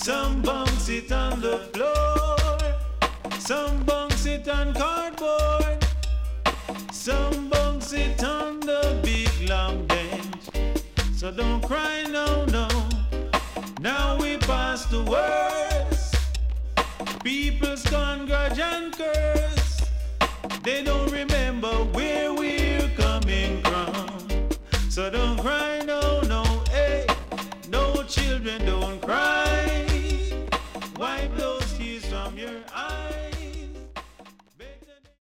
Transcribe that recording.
Some bunks it on the floor, some bunks it on cardboard, some bunks it on the big long bench. So don't cry, no, no. Now we past the worst. People scorn, grudge and curse. They don't remember where we're coming from. So don't cry, no, no, hey. No children,